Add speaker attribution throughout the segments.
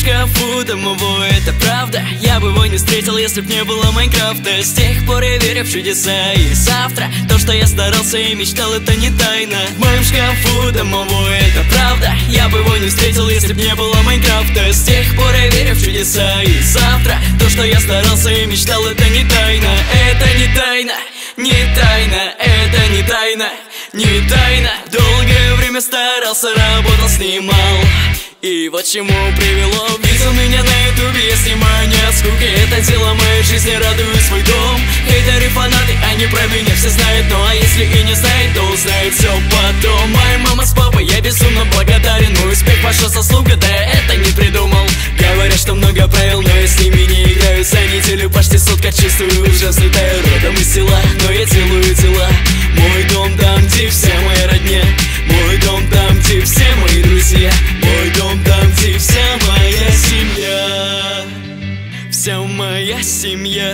Speaker 1: шкафу домовой, это правда. Я бы его не встретил, если б не было Майнкрафта. С тех пор я верю в чудеса. И завтра то, что я старался и мечтал, это не тайна. В моем шкафу домовой, это правда. Я бы его не встретил, если б не было Майнкрафта. С тех пор я верю в чудеса. И завтра то, что я старался и мечтал, это не тайна. Это не тайна, не тайна, это не тайна, не тайна. Долгое время старался, работал, снимал. И вот чему привело. Видел меня на ютубе, я снимаю не от скуки. Это дело моей жизни, радую свой дом. Хейтеры, фанаты, они про меня все знают. Ну а если и не знают, то узнают все потом. Моя мама с папой, я безумно благодарен. Мой успех ваша заслуга, да я это не придумал. Говорят, что много правил, но я с ними не играю. За неделю почти сутка чувствую, уже взлетаю родом из села. Но я делаю дела. Мой дом там, где вся моя родня. Мой дом там, где все мои друзья. Мой дом там, где вся моя семья. Вся моя семья.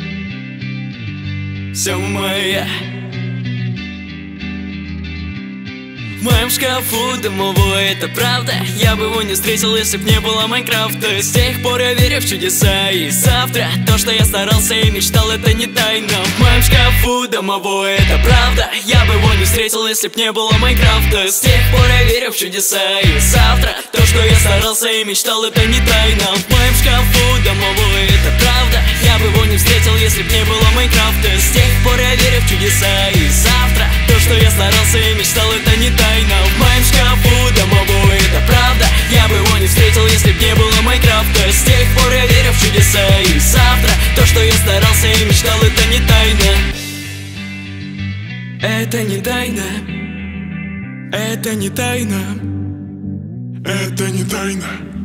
Speaker 1: Вся моя. В моем шкафу домовой, это правда. Я бы его не встретил, если б не было Майнкрафта. С тех пор я верю в чудеса. И завтра то, что я старался и мечтал, это не тайна. В моем шкафу домовой, это правда. Я бы его не встретил, если б не было Майнкрафта. С тех пор я верю в чудеса. И завтра то, что я старался и мечтал, это не тайна. В моем шкафу домовой, это правда. Я бы его не встретил, если б не было Майнкрафта. С тех пор я верю в чудеса. И завтра то, что я старался и мечтал, это не тайна. В моем шкафу домовой, это правда. Я бы его не встретил, если б не было Майнкрафта. С тех пор я верю в чудеса. И завтра то, что я старался и мечтал, это не тайна. Это не тайна. Это не тайна.
Speaker 2: Это не тайна.